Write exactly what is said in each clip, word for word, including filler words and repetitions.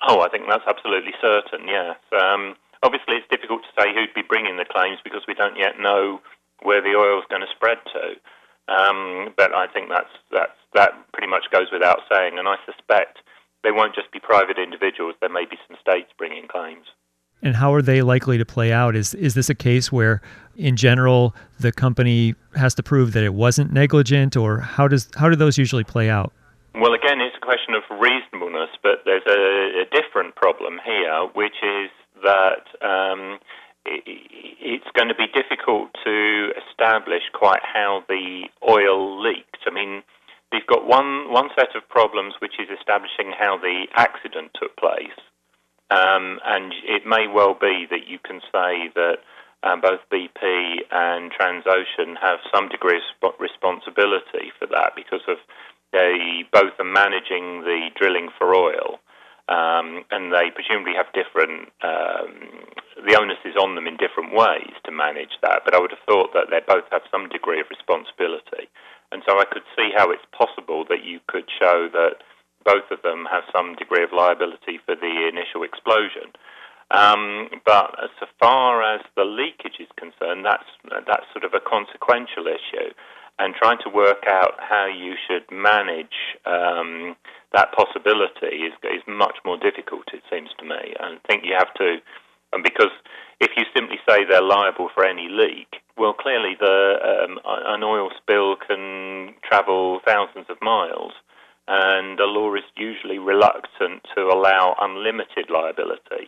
Oh, I think that's absolutely certain, yes. Um, obviously, it's difficult to say who'd be bringing the claims because we don't yet know where the oil's going to spread to. Um, but I think that's, that's, that pretty much goes without saying, and I suspect they won't just be private individuals. There may be some states bringing claims. And how are they likely to play out? Is is this a case where, in general, the company has to prove that it wasn't negligent, or how does how do those usually play out? Well, again, it's a question of reasonableness, but there's a, a different problem here, which is that um, it, it's going to be difficult to establish quite how the oil leaked. I mean, you've got one one set of problems, which is establishing how the accident took place. Um, and it may well be that you can say that um, both B P and Transocean have some degree of sp- responsibility for that because of they both are managing the drilling for oil, um, and they presumably have different, um, the onus is on them in different ways to manage that, but I would have thought that they both have some degree of responsibility. And so I could see how it's possible that you could show that both of them have some degree of liability for the initial explosion. Um, but as far as the leakage is concerned, that's that's sort of a consequential issue. And trying to work out how you should manage um, that possibility is, is much more difficult, it seems to me. I think you have to, and because if you simply say they're liable for any leak, well, clearly the um, an oil spill can travel thousands of miles, and the law is usually reluctant to allow unlimited liability.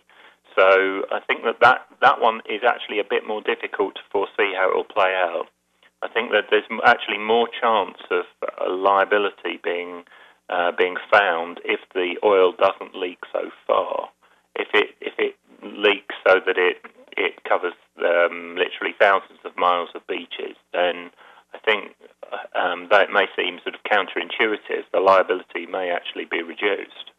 So I think that, that that one is actually a bit more difficult to foresee how it will play out. I think that there's actually more chance of uh, liability being uh, being found if the oil doesn't leak so far. If it if it leaks so that it it covers um, literally thousands of miles of beaches, then I think um, that may seem sort of counterintuitive. The liability may actually be reduced.